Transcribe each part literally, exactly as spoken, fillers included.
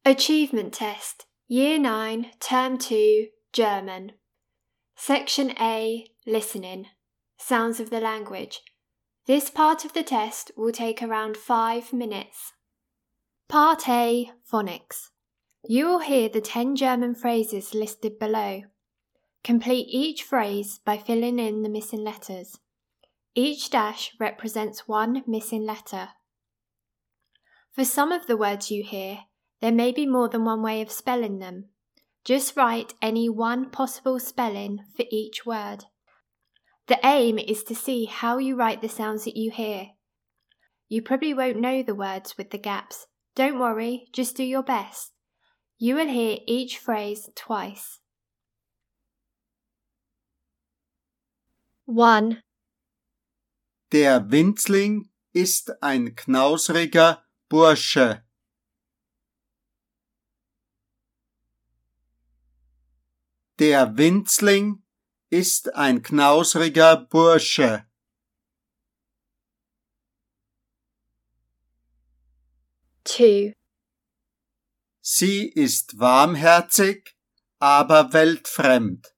Achievement Test, Year nine, Term two, German. Section A, Listening. Sounds of the language. This part of the test will take around five minutes. Part A, Phonics. You will hear the ten German phrases listed below. Complete each phrase by filling in the missing letters. Each dash represents one missing letter. For some of the words you hear, there may be more than one way of spelling them. Just write any one possible spelling for each word. The aim is to see how you write the sounds that you hear. You probably won't know the words with the gaps. Don't worry, just do your best. You will hear each phrase twice. one. Der Winzling ist ein knausriger Bursche. Der Winzling ist ein knausriger Bursche. two. Sie ist warmherzig, aber weltfremd.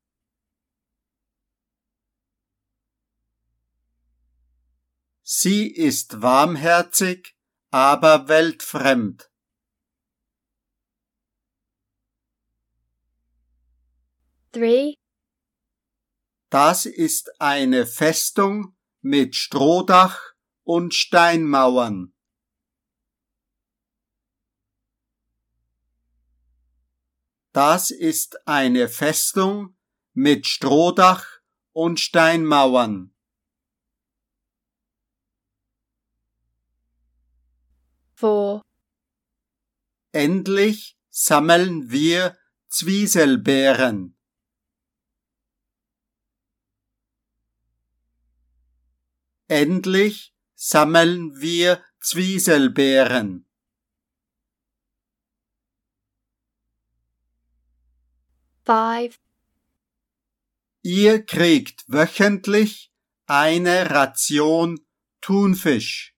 Sie ist warmherzig, aber weltfremd. three. Das ist eine Festung mit Strohdach und Steinmauern. Das ist eine Festung mit Strohdach und Steinmauern. four. Endlich sammeln wir Zwieselbeeren. Endlich sammeln wir Zwieselbeeren. five. Ihr kriegt wöchentlich eine Ration Thunfisch.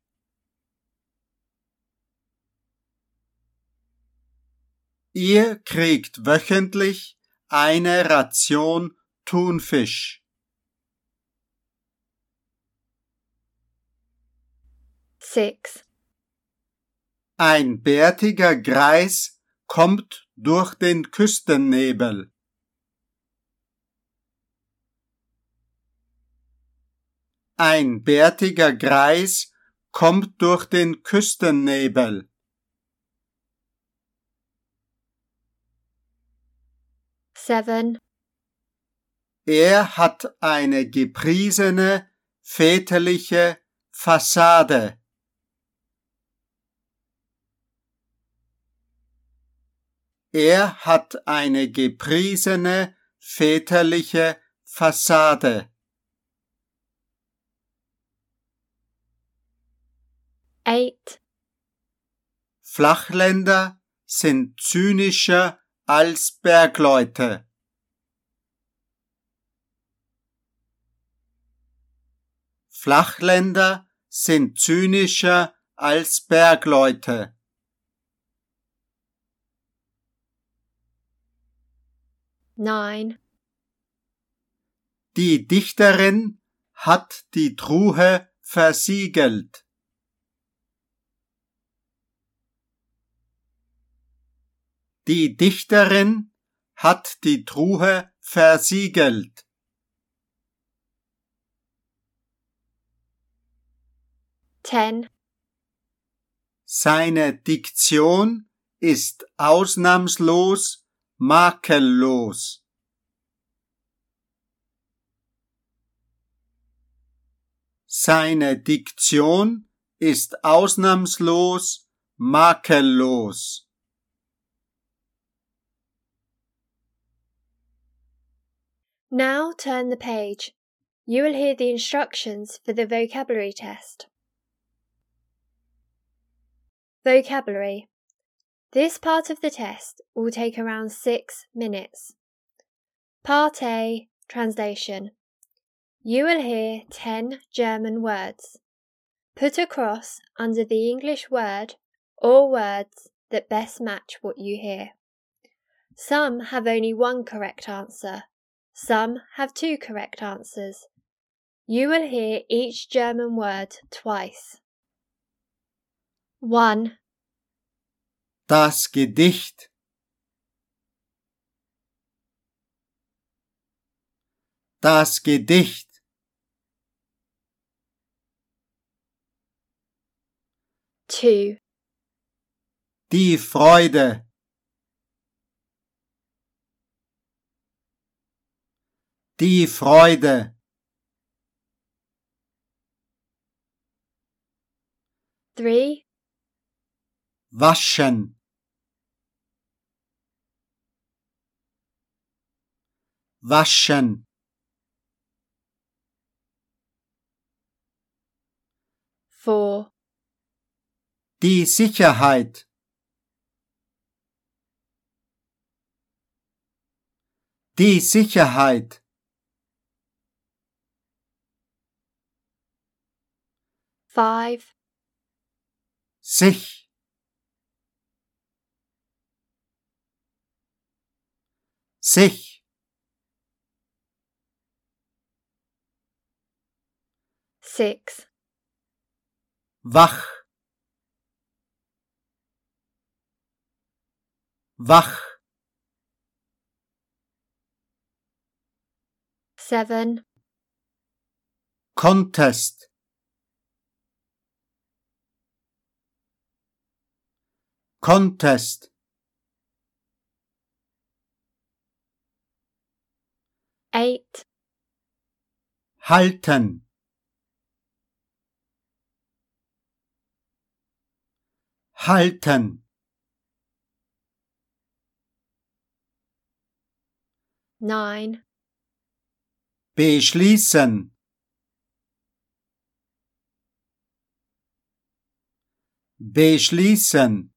Ihr kriegt wöchentlich eine Ration Thunfisch. six. Ein bärtiger Greis kommt durch den Küstennebel. Ein bärtiger Greis kommt durch den Küstennebel. seven. Er hat eine gepriesene, väterliche Fassade. Er hat eine gepriesene, väterliche Fassade. eight. Flachländer sind zynischer als Bergleute. Flachländer sind zynischer als Bergleute. nine. Die Dichterin hat die Truhe versiegelt. Die Dichterin hat die Truhe versiegelt. ten. Seine Diktion ist ausnahmslos makellos. Seine Diktion ist ausnahmslos makellos. Now turn the page. You will hear the instructions for the vocabulary test. Vocabulary. This part of the test will take around six minutes. Part A, Translation. You will hear ten German words. Put a cross under the English word or words that best match what you hear. Some have only one correct answer. Some have two correct answers. You will hear each German word twice. one. Das Gedicht. Das Gedicht. two. Die Freude. Die Freude. three. Waschen. Waschen. four. Die Sicherheit. Die Sicherheit. five. Sich. Sich. six. Wach. Wach. seven. Contest. Contest. eight. Halten. Halten. nine. Beschließen. Beschließen.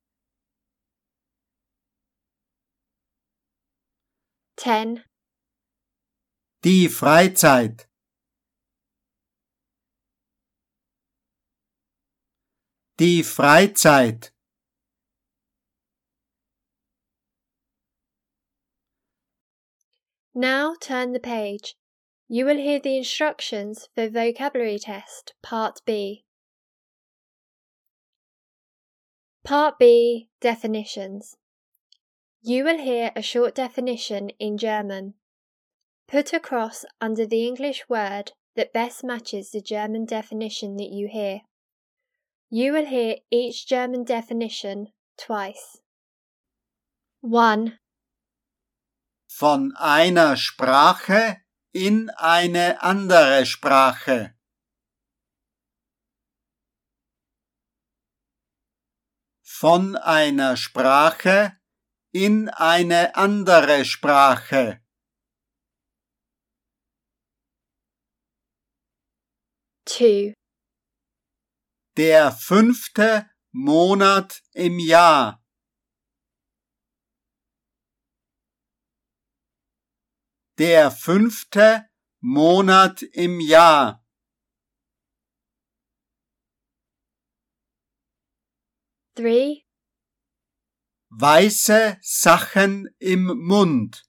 ten. Die Freizeit. Die Freizeit. Now turn the page. You will hear the instructions for Vocabulary Test, Part B. Part B, Definitions. You will hear a short definition in German. Put a cross under the English word that best matches the German definition that you hear. You will hear each German definition twice. one. Von einer Sprache in eine andere Sprache. Von einer Sprache in eine andere Sprache. two. Der fünfte Monat im Jahr. Der fünfte Monat im Jahr. three. Weiße Sachen im Mund.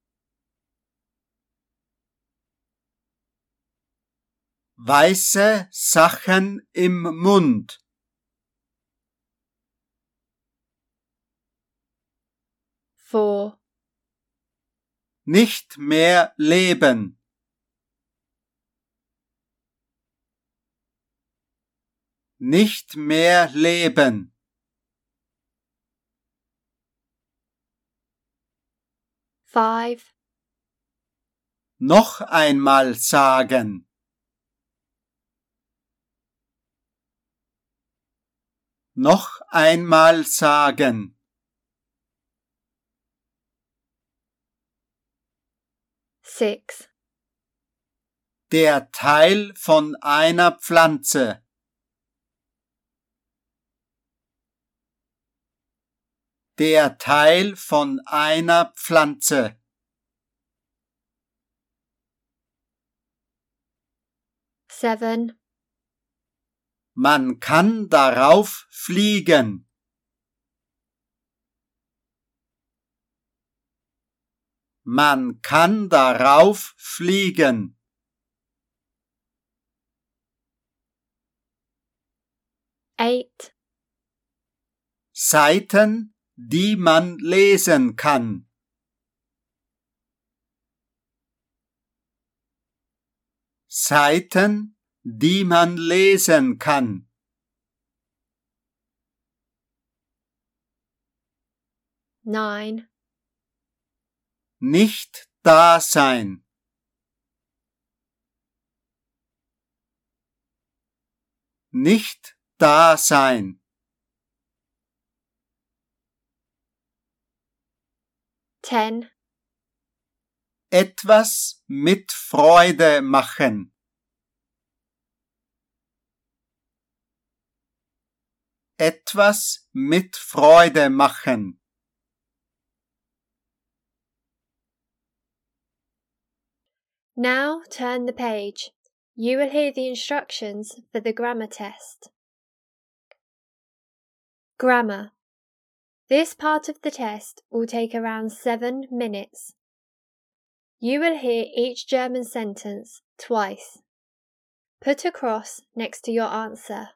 Weiße Sachen im Mund. four. Nicht mehr leben. Nicht mehr leben. five. Noch einmal sagen. Noch einmal sagen. six. Der Teil von einer Pflanze. Der Teil von einer Pflanze. seven. Man kann darauf fliegen. Man kann darauf fliegen. Eight. Seiten, die man lesen kann. Seiten, die man lesen kann. Nine. Nicht da sein. Nicht da sein. Ten. Etwas mit Freude machen. Etwas mit Freude machen. Now turn the page. You will hear the instructions for the grammar test. Grammar. This part of the test will take around seven minutes. You will hear each German sentence twice. Put a cross next to your answer.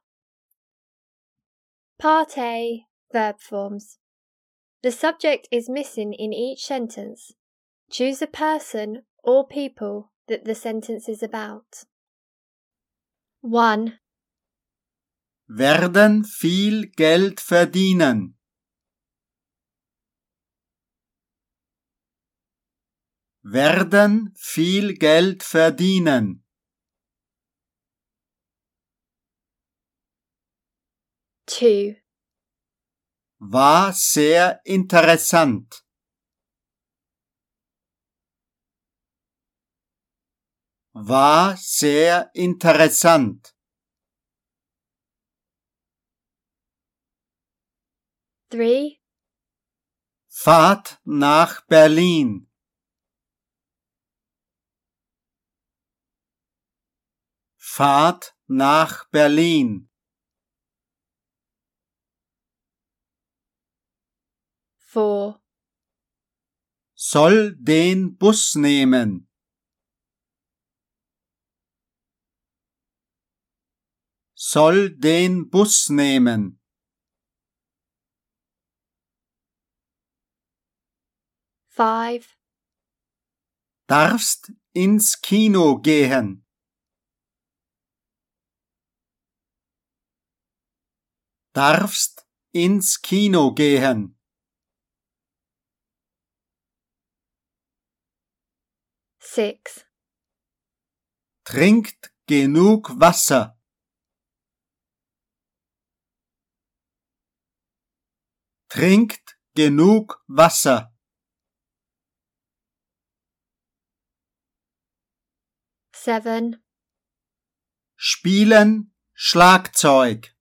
Part A. Verb forms. The subject is missing in each sentence. Choose a person or people that the sentence is about. one. Werden viel Geld verdienen. Werden viel Geld verdienen. two. War sehr interessant. War sehr interessant. three. Fahrt nach Berlin. Fahrt nach Berlin. four. Soll den Bus nehmen. Soll den Bus nehmen. five. Darfst ins Kino gehen. Darfst ins Kino gehen. six. Trinkt genug Wasser. Trinkt genug Wasser. seven. Spielen Schlagzeug.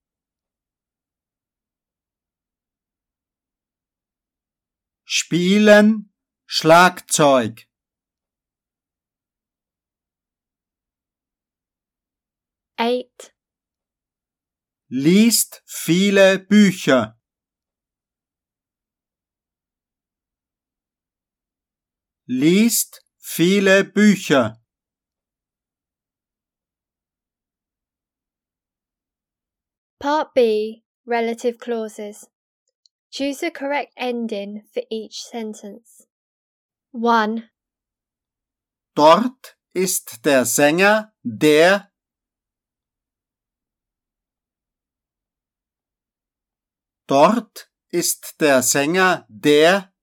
Spielen Schlagzeug. eight. Liest viele Bücher. Liest viele Bücher. Part B. Relative clauses. Choose the correct ending for each sentence. one. Dort ist der Sänger, der Dort ist der Sänger, der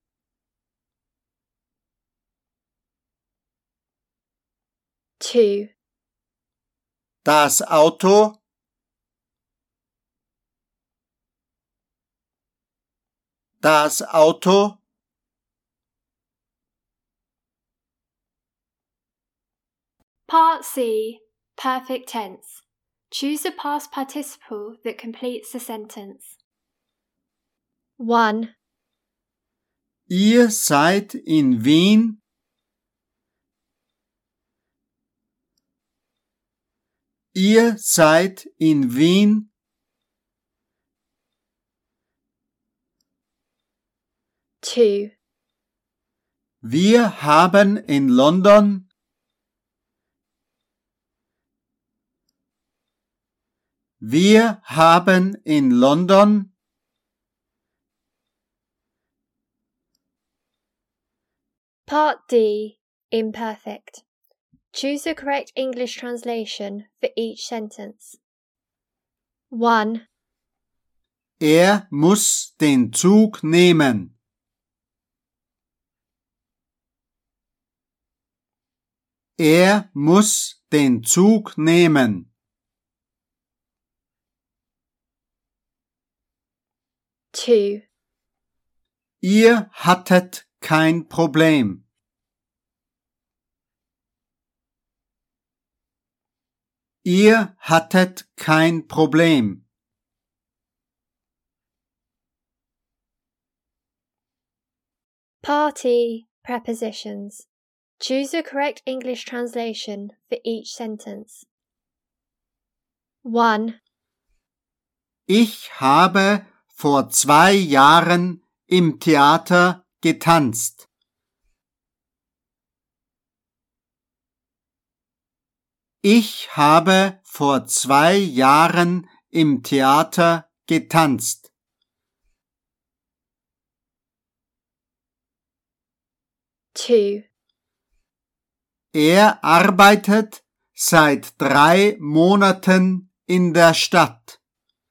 two. Das Auto Das Auto Part C. Perfect tense. Choose a past participle that completes the sentence. one. Ihr seid in Wien. Ihr seid in Wien. two. Wir haben in London Wir haben in London Part D. Imperfect. Choose the correct English translation for each sentence. one. Er muss den Zug nehmen. Er muss den Zug nehmen. two. Ihr hattet kein Problem. Ihr hattet kein Problem. Party prepositions. Choose the correct English translation for each sentence. one. Ich habe vor zwei Jahren im Theater getanzt. Ich habe vor zwei Jahren im Theater getanzt. two. Er arbeitet seit drei Monaten in der Stadt.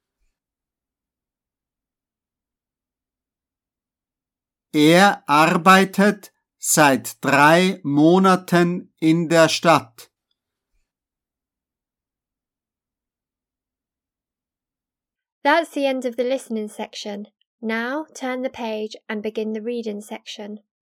Er arbeitet seit drei Monaten in der Stadt. That's the end of the listening section. Now turn the page and begin the reading section.